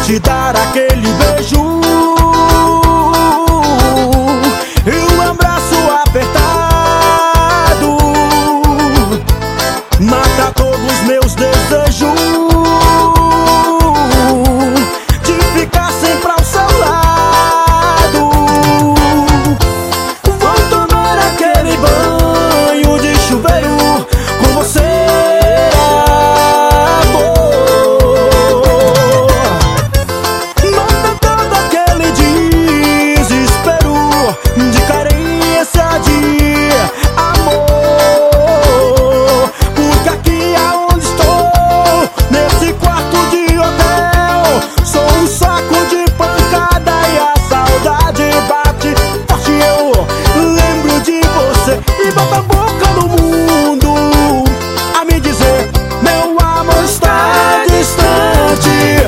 te dar aquele beijo e um abraço apertado mata todos meus desejos de ficar sempre ao seu lado. Vou tomar aquele banho de chuveiro com você, e bota a boca no mundo a me dizer: meu amor está distante.